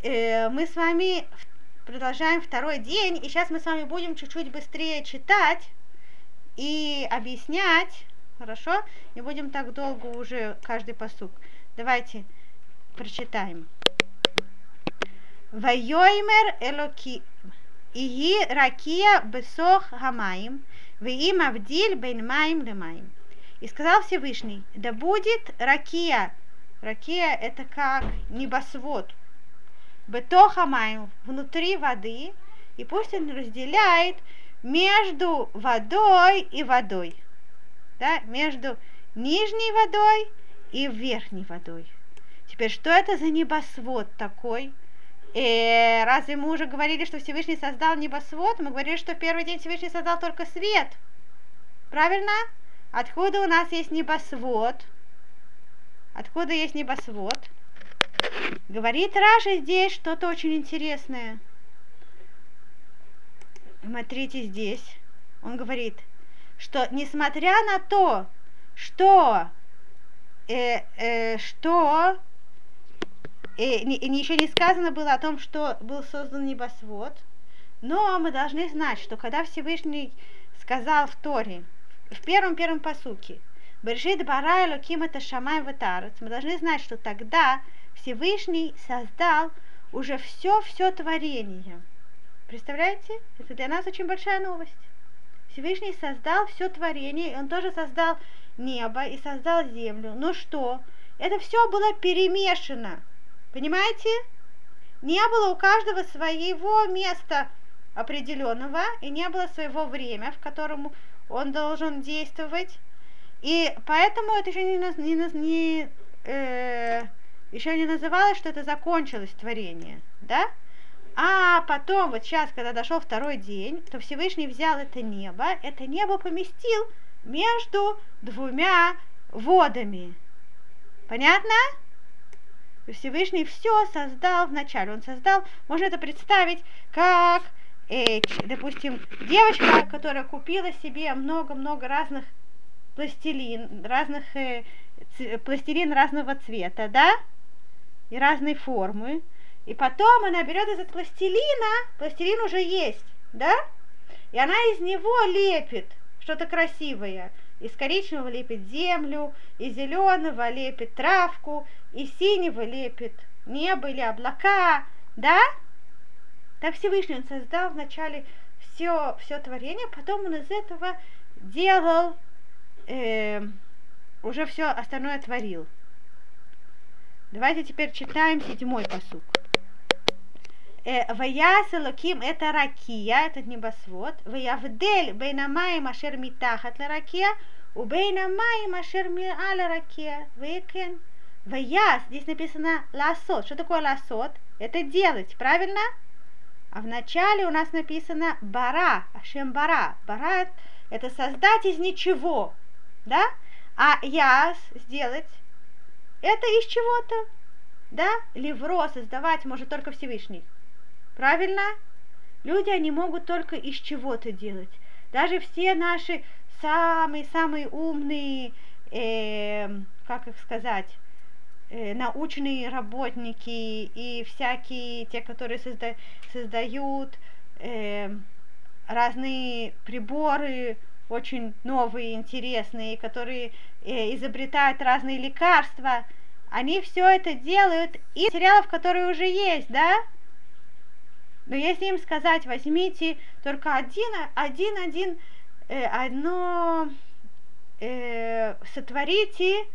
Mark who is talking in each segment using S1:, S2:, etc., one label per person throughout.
S1: Мы с вами продолжаем второй день, и сейчас мы с вами будем чуть-чуть быстрее читать и объяснять, хорошо? Не будем так долго уже каждый пасук. Давайте прочитаем. Вайоймер элоки иги ракия бесох хамаим, веим авдиль бейн маим лемаим. И сказал Всевышний: да будет ракия. Ракия — это как небосвод. Бетохамаем, внутри воды, и пусть он разделяет между водой и водой, да, между нижней водой и верхней водой. Теперь, что это за небосвод такой? Разве мы уже говорили, что Всевышний создал небосвод? Мы говорили, что в первый день Всевышний создал только свет. Правильно? Откуда у нас есть небосвод? Откуда есть небосвод? Говорит Раши здесь что-то очень интересное. Смотрите здесь. Он говорит, что несмотря на то, что еще не сказано было о том, что был создан небосвод, но мы должны знать, что когда Всевышний сказал в Торе, в первом пасуке, «Берешит бара элоким эт ашамаим вет аарец», мы должны знать, что тогда Всевышний создал уже все творение. Представляете? Это для нас очень большая новость. Всевышний создал все творение, и он тоже создал небо и создал землю. Ну что? Это все было перемешано. Понимаете? Не было у каждого своего места определенного, и не было своего времени, в котором он должен действовать. И поэтому это еще еще не называлось, что это закончилось творение, да? А потом, вот сейчас, когда дошел второй день, то Всевышний взял это небо поместил между двумя водами. Понятно? Всевышний все создал вначале. Он создал, можно это представить, как, допустим, девочка, которая купила себе много-много разных пластилин разного цвета, да, и разной формы, и потом она берет из этого пластилин уже есть, да, и она из него лепит что-то красивое, из коричневого лепит землю, из зеленого лепит травку, из синего лепит небо или облака, да, так Всевышний он создал вначале все творение, потом он из этого делал уже все остальное творил. Давайте теперь читаем 7-й пасук. Ваяс элоким это ракия, этот небосвод. Ваявдель бейнамаим ашер митахат ларакия, у бейнамаим ашер ми'аля ракия. Векен. Ваяс, здесь написано ласот. Что такое ласот? Это делать, правильно? А в начале у нас написано бара, ашем бара. Бара это создать из ничего, да? А яс сделать это из чего-то, да? Левро создавать может только Всевышний. Правильно? Люди, они могут только из чего-то делать. Даже все наши самые умные, как их сказать, научные работники и всякие те, которые создают разные приборы, очень новые, интересные, которые изобретают разные лекарства, они все это делают из материалов, которые уже есть, да? Но если им сказать, возьмите только сотворите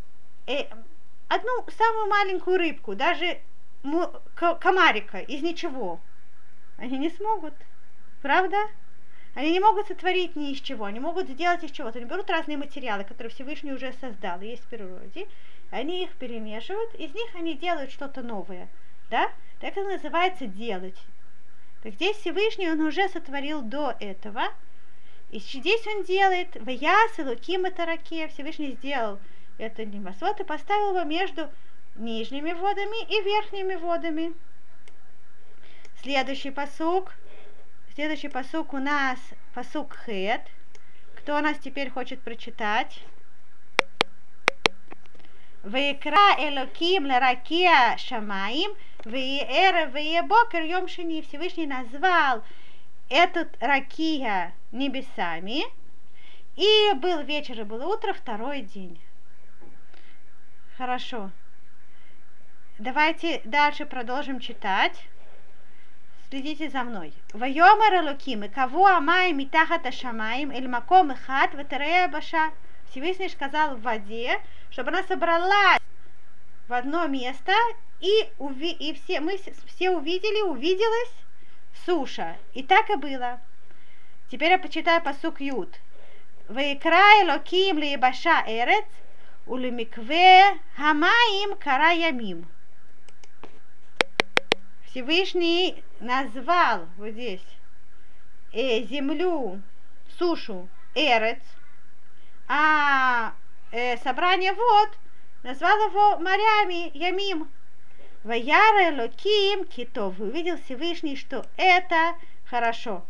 S1: одну самую маленькую рыбку, даже комарика из ничего, они не смогут, правда? Они не могут сотворить ни из чего, они могут сделать из чего-то. Они берут разные материалы, которые Всевышний уже создал, есть в природе, они их перемешивают, из них они делают что-то новое, да? Так это называется делать. Так здесь Всевышний он уже сотворил до этого, и здесь он делает ваяс элоким это ракия, Всевышний сделал это небосвод и поставил его между нижними водами и верхними водами. Следующий пасук у нас пасук хет. Кто у нас теперь хочет прочитать? Ваикра элоким ларакия шамаим Веера, веебокер, йом шини. Всевышний назвал этот ракия небесами. И был вечер, и было утро, второй день. Хорошо. Давайте дальше продолжим читать. Следите за мной. Вайомар Элоким, и кого амай митахат ашамаим, эль маком эхат, ветерея баша. Всевышний сказал в воде, чтобы она собралась в одно место, и мы все увиделась суша. И так и было. Теперь я почитаю пасук Юд. Вайкра Элоким леебаша эрец, улемикве хамаим кара ямим. Всевышний назвал вот здесь землю, сушу, эрец, а собрание вод назвал его морями, ямим. Ваяра Элоким китов. Увидел Всевышний, что это хорошо.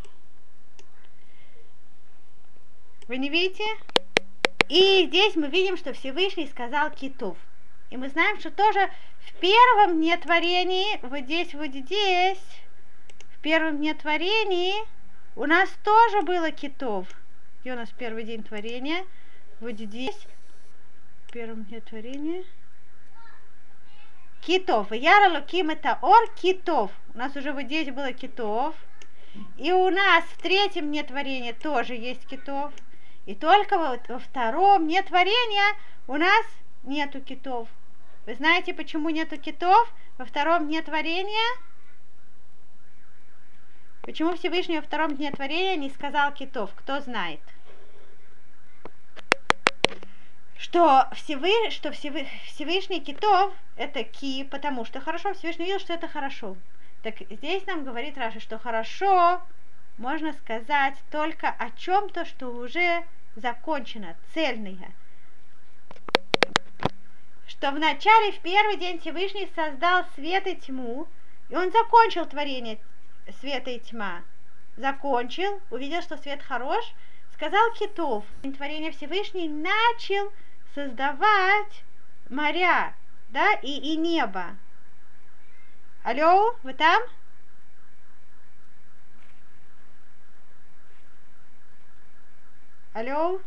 S1: Вы не видите? И здесь мы видим, что Всевышний сказал китов. И мы знаем, что тоже в первом дне творения, вот здесь, в первом дне творения у нас тоже было китов. И у нас первый день творения, вот здесь, в первом дне творения, китов. Яра Луким это ор китов. У нас уже вот здесь было китов. И у нас в третьем дне творения тоже есть китов. И только вот во втором дне творения у нас нету китов. Вы знаете, почему нету китов во втором дне творения? Почему Всевышний во втором дне творения не сказал китов? Кто знает? Что Всевышний китов это ки, потому что хорошо, Всевышний видел, что это хорошо. Так здесь нам говорит Раша, что хорошо можно сказать только о чем-то, что уже закончено, цельное. Что вначале, в первый день Всевышний создал свет и тьму, и он закончил творение света и тьма. Закончил, увидел, что свет хорош, сказал китов. Творение Всевышний начал создавать моря, да, и небо. Алло, вы там? Алло?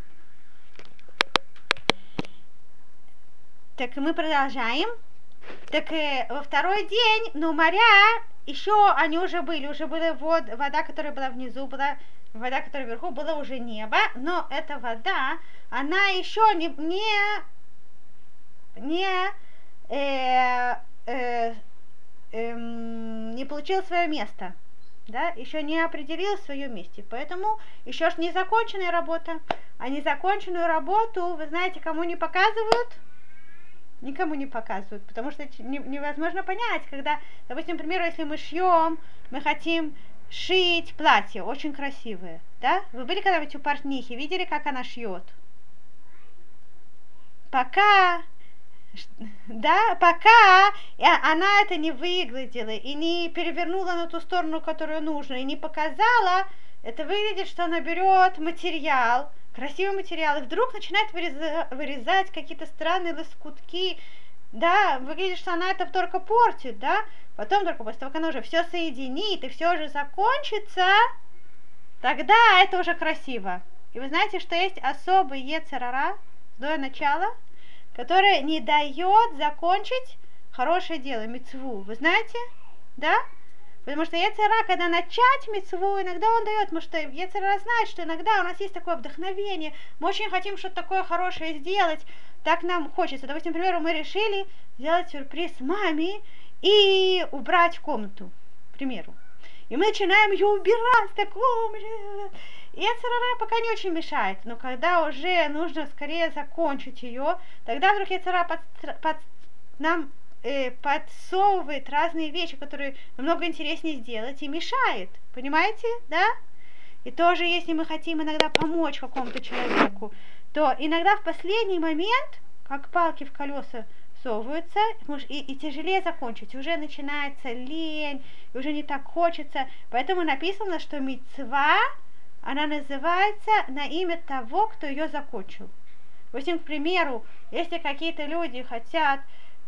S1: Так мы продолжаем. Так во второй день, моря еще они уже была вода, которая была внизу, была вода, которая вверху, было уже небо, но эта вода, она еще не получила свое место, да, еще не определила свое место, поэтому еще ж не законченная работа, а незаконченную работу, вы знаете, кому не показывают? Никому не показывают, потому что невозможно понять, когда, допустим, например, если мы шьем, мы хотим шить платье, очень красивое, да? Вы были когда-нибудь у портнихи, видели, как она шьет? Пока она это не выгладила и не перевернула на ту сторону, которую нужно, и не показала, это выглядит, что она берет материал, красивый материал, и вдруг начинает вырезать какие-то странные лоскутки, да, выглядит, что она это только портит, да, потом только после того, как она уже все соединит и все уже закончится, тогда это уже красиво. И вы знаете, что есть особый йецер ара, злое начало, которое не дает закончить хорошее дело, мицву, вы знаете, да? Потому что йецер ара, когда начать мицву, иногда он дает, потому что йецер ара знает, что иногда у нас есть такое вдохновение, мы очень хотим что-то такое хорошее сделать, так нам хочется. Допустим, например, мы решили сделать сюрприз маме и убрать комнату, к примеру. И мы начинаем ее убирать, таком. Йецер ара пока не очень мешает, но когда уже нужно скорее закончить ее, тогда вдруг йецер ара нам подсовывает разные вещи, которые намного интереснее сделать, и мешает, понимаете, да? И тоже, если мы хотим иногда помочь какому-то человеку, то иногда в последний момент, как палки в колеса всовываются, и тяжелее закончить, уже начинается лень, и уже не так хочется, поэтому написано, что мицва, она называется на имя того, кто ее закончил. Допустим, к примеру, если какие-то люди хотят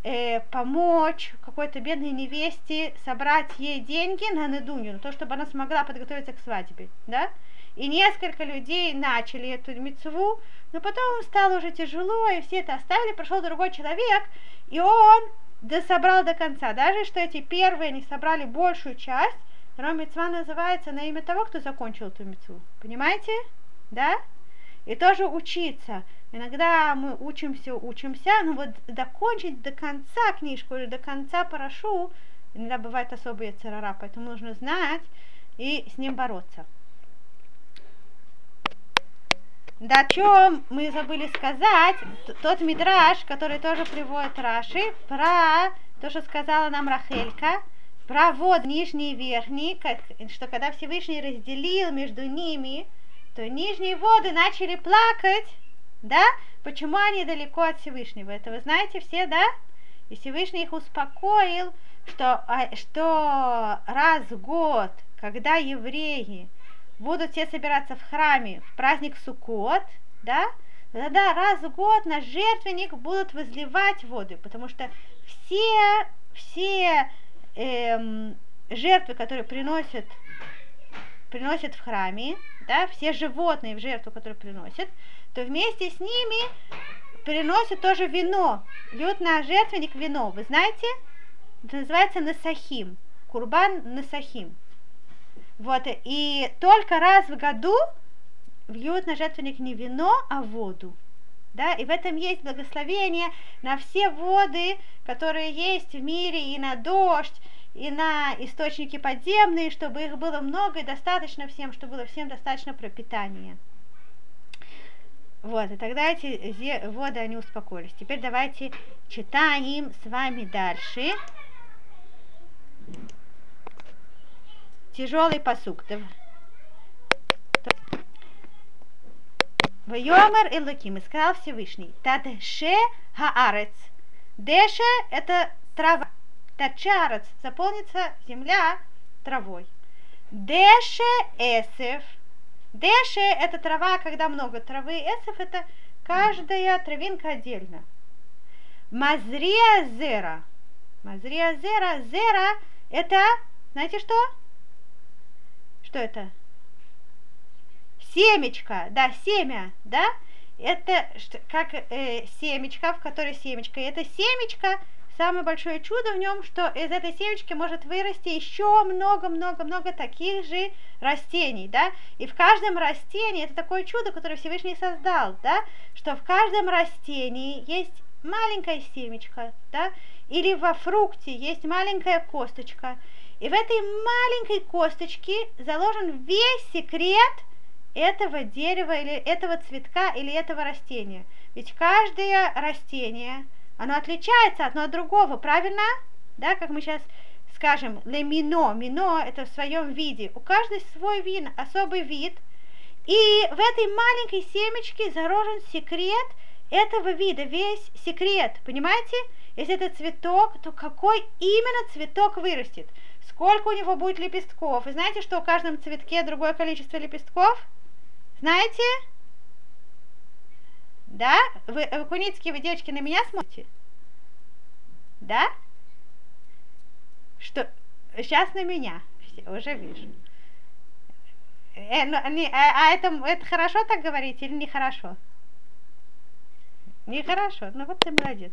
S1: помочь какой-то бедной невесте собрать ей деньги на недунью, на то, чтобы она смогла подготовиться к свадьбе, да? И несколько людей начали эту мицву, но потом стало уже тяжело, и все это оставили, пришел другой человек, и он дособрал до конца, даже что эти первые не собрали большую часть, но мицва называется на имя того, кто закончил эту мицву, понимаете, да? И тоже учиться. Иногда мы учимся, но вот докончить до конца книжку или до конца парашу, иногда бывает особая церара, поэтому нужно знать и с ним бороться. Да, о чем мы забыли сказать, тот мидраш, который тоже приводит Раши, про то, что сказала нам Рахелька, про вод нижний и верхний, что когда Всевышний разделил между ними, то нижние воды начали плакать, да? Почему они далеко от Всевышнего? Это вы знаете все, да? И Всевышний их успокоил, что раз в год, когда евреи будут все собираться в храме в праздник Суккот, да? Тогда раз в год на жертвенник будут возливать воду, потому что все жертвы, которые приносят в храме, да, все животные в жертву, которые приносят, то вместе с ними приносят тоже вино, льют на жертвенник вино. Вы знаете, это называется насахим, курбан насахим. Вот, и только раз в году льют на жертвенник не вино, а воду. Да, и в этом есть благословение на все воды, которые есть в мире, и на дождь, и на источники подземные, чтобы их было много и достаточно всем, чтобы было всем достаточно пропитания. Вот, и тогда эти воды, они успокоились. Теперь давайте читаем с вами дальше. Тяжелый пасук. Вайомер Элоким, и сказал Всевышний, Тадше Хаарец. Деше – это трава. Тадшарец – заполнится земля травой. Деше эсев. Деше – это трава, когда много травы. Эсев – это каждая травинка отдельно. Мазрия зера. Мазрия зера. Зера – это, знаете что? Что это? Семечко, да, семя, да? Это как семечко, в которой семечко. И это семечко, самое большое чудо в нем, что из этой семечки может вырасти еще много-много-много таких же растений, да? И в каждом растении, это такое чудо, которое Всевышний создал, да? Что в каждом растении есть маленькое семечко, да? Или во фрукте есть маленькая косточка. И в этой маленькой косточке заложен весь секрет этого дерева или этого цветка или этого растения. Ведь каждое растение, оно отличается одно от другого, правильно? Да, как мы сейчас скажем, лемино, мино это в своем виде. У каждой свой вид, особый вид. И в этой маленькой семечке заложен секрет этого вида, весь секрет, понимаете? Если это цветок, то какой именно цветок вырастет? Сколько у него будет лепестков? Вы знаете, что у каждом цветке другое количество лепестков? Знаете? Да? Вы куницкие, вы, девочки, на меня смотрите? Да? Что? Сейчас на меня. Уже вижу. Это хорошо так говорить или нехорошо? Нехорошо. Ну вот ты молодец.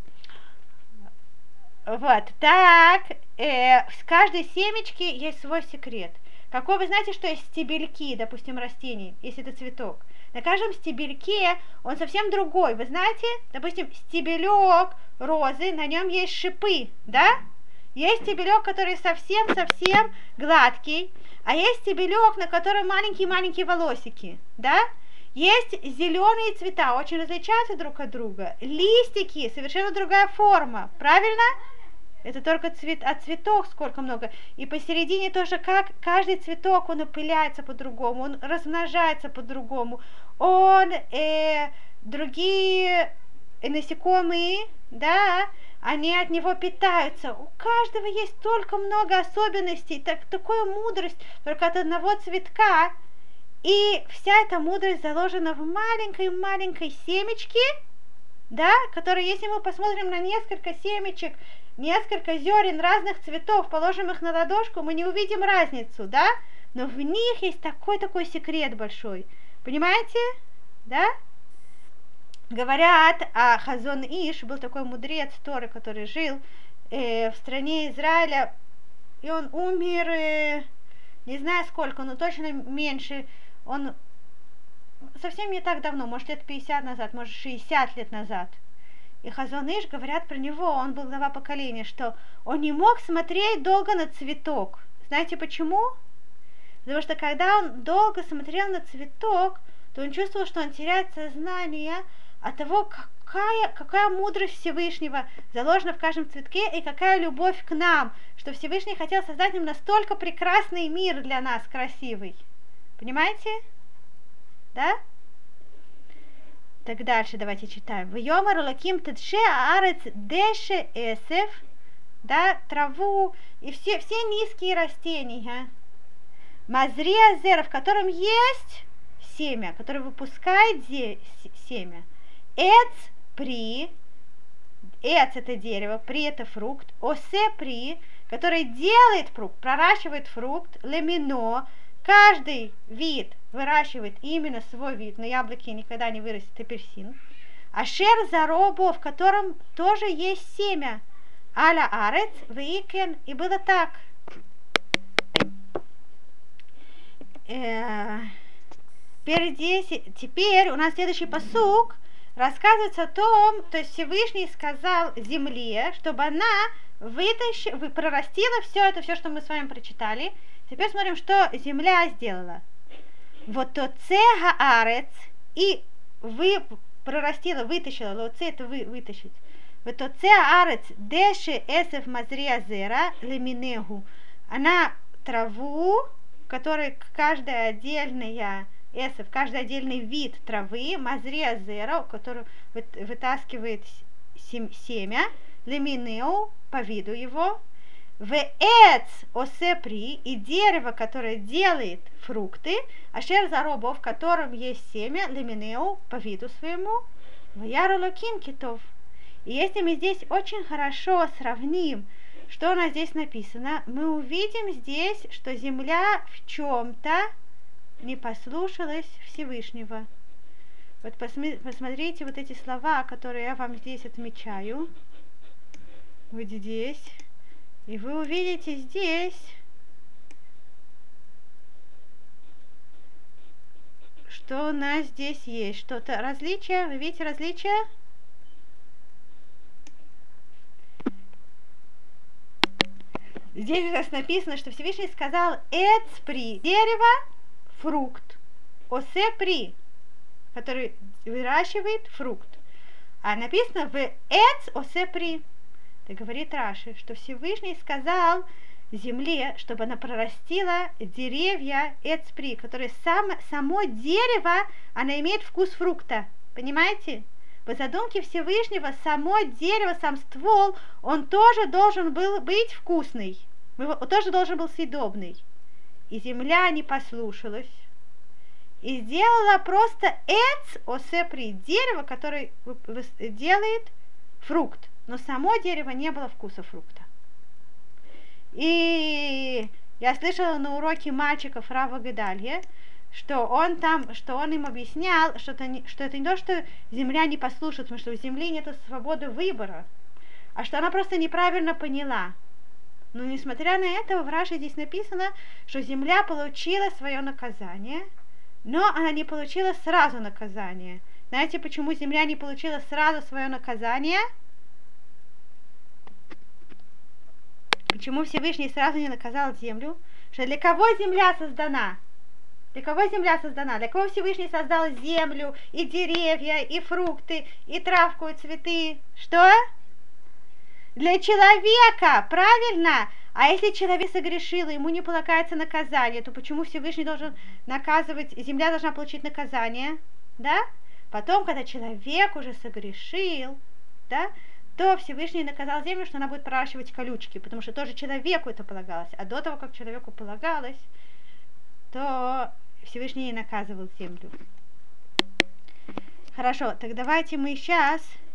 S1: Вот, так, в каждой семечке есть свой секрет. Какой, вы знаете, что есть стебельки, допустим, растений, если это цветок. На каждом стебельке он совсем другой. Вы знаете, допустим, стебелек розы, на нем есть шипы, да? Есть стебелек, который совсем-совсем гладкий, а есть стебелек, на котором маленькие-маленькие волосики, да? Есть зеленые цвета, очень различаются друг от друга. Листики, совершенно другая форма, правильно? Это только от цветов сколько много. И посередине тоже, как каждый цветок, он опыляется по-другому, он размножается по-другому. Другие насекомые, да, они от него питаются. У каждого есть столько много особенностей, такая мудрость только от одного цветка. И вся эта мудрость заложена в маленькой-маленькой семечке, да, который, если мы посмотрим на несколько семечек, несколько зерен разных цветов, положим их на ладошку, мы не увидим разницу, да, но в них есть такой секрет большой, понимаете, да? Говорят, Хазон Иш был такой мудрец Торы, который жил в стране Израиля, и он умер, не знаю сколько, но точно меньше, он совсем не так давно, может лет 50 назад, может 60 лет назад. И Хазон Иш, говорят про него, он был глава поколения, что он не мог смотреть долго на цветок. Знаете почему? Потому что когда он долго смотрел на цветок, то он чувствовал, что он теряет сознание от того, какая мудрость Всевышнего заложена в каждом цветке и какая любовь к нам, что Всевышний хотел создать нам настолько прекрасный мир для нас, красивый. Понимаете? Да? Так дальше давайте читаем. Вьомар Элоким тедше аарец деше эсев, да, траву и все низкие растения. Мазрия зера, в котором есть семя, которое выпускает семя. Эц при, эц это дерево, при это фрукт, осе при, который делает фрукт, проращивает фрукт, лемино, каждый вид выращивает именно свой вид, но яблоки никогда не вырастет апельсин. Ашер заробо, в котором тоже есть семя. Аля арец, вейкен, и было так. Теперь у нас следующий пасук рассказывается о том, то есть Всевышний сказал земле, чтобы она прорастила все, что мы с вами прочитали. Теперь смотрим, что земля сделала. Вот то цега арец, и прорастила, вытащила, лоце это вытащить. Вот то цега арец деши эсев мазрия зера леминегу. Она траву, в которой каждая отдельная эсев, каждый отдельный вид травы, мазрия зера, который вытаскивает семя, леминеу, по виду его, вэц осепри, и дерево, которое делает фрукты, ашер заробо, в котором есть семя, леминеу, по виду своему, ваяр элоким китов. И если мы здесь очень хорошо сравним, что у нас здесь написано, мы увидим здесь, что земля в чем-то не послушалась Всевышнего. Вот посмотрите вот эти слова, которые я вам здесь отмечаю. Вот здесь. И вы увидите здесь, что у нас здесь есть. Что-то различие. Вы видите различие? Здесь у нас написано, что Всевышний сказал эцпри, дерево, фрукт, осепри, который выращивает фрукт. А написано в эц осепри. Это говорит Раши, что Всевышний сказал земле, чтобы она прорастила деревья эцпри, которые само дерево, оно имеет вкус фрукта. Понимаете? По задумке Всевышнего, само дерево, сам ствол, он тоже должен был быть вкусный. Он тоже должен был съедобный. И земля не послушалась. И сделала просто эц осепри, дерево, которое делает фрукт. Но само дерево не было вкуса фрукта. И я слышала на уроке мальчиков Рава Гедалья, что он им объяснял, что это не то, что земля не послушает, потому что у земли нет свободы выбора, а что она просто неправильно поняла. Но несмотря на это, в Раши здесь написано, что земля получила свое наказание, но она не получила сразу наказание. Знаете, почему земля не получила сразу свое наказание? Почему Всевышний сразу не наказал землю? Что для кого земля создана? Для кого земля создана? Для кого Всевышний создал землю, и деревья, и фрукты, и травку, и цветы? Что? Для человека, правильно? А если человек согрешил, ему не полагается наказание, то почему Всевышний должен наказывать, земля должна получить наказание? Да? Потом, когда человек уже согрешил, да, то Всевышний наказал землю, что она будет проращивать колючки, потому что тоже человеку это полагалось. А до того, как человеку полагалось, то Всевышний не наказывал землю. Хорошо, так давайте мы сейчас